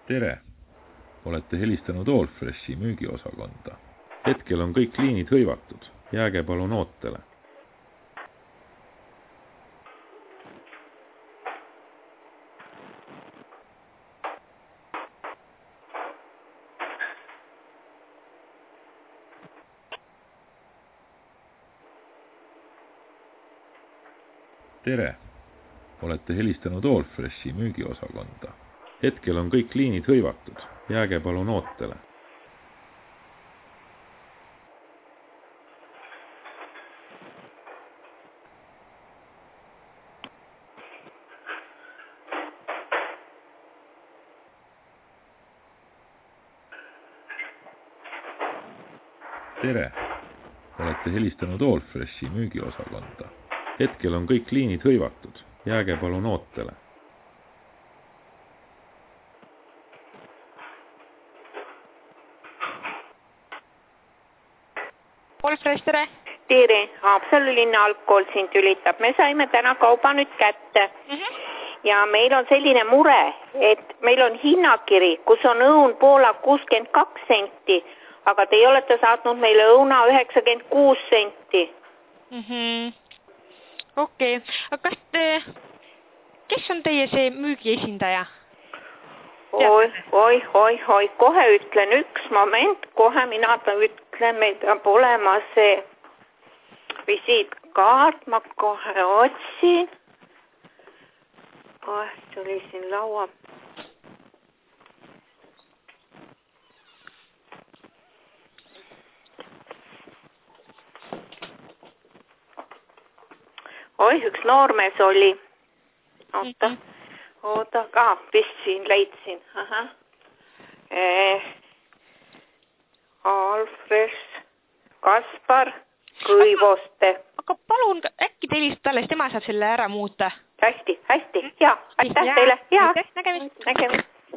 Tere! Olete helistanud Allfreshi müügiosakonda. Hetkel on kõik liinid hõivatud. Jääge palun ootele. Tere! Olete helistanud Allfreshi müügiosakonda. Hetkel on kõik liinid hõivatud. Jääge palun ootele. Tere! Olete helistanud Allfreshi müügiosakonda. Hetkel on kõik liinid hõivatud. Jääge palun ootele. Allfresh, tere! Tere, Haapsalu linna algkool siin tülitab. Me saime täna kauba nüüd kätte. Ja meil on selline mure, et meil on hinnakiri, kus on õun Poola 62 senti, aga te olete saatnud meile õuna 96 senti. Okei. Aga kes on teie see müügiesindaja? Oi, kohe ütlen üks moment, kohe mina ütlen, meil peab olema see visiitkaart, ma kohe otsin. See oli siin laua. Üks noormees oli. Oota, vist siin leidsin. Allfresh, Kaspar, Kõivoste. Aga palun, äkki te helistate alles, tema saab selle ära muuta. Hästi, ja, aitäh teile. Nägemist.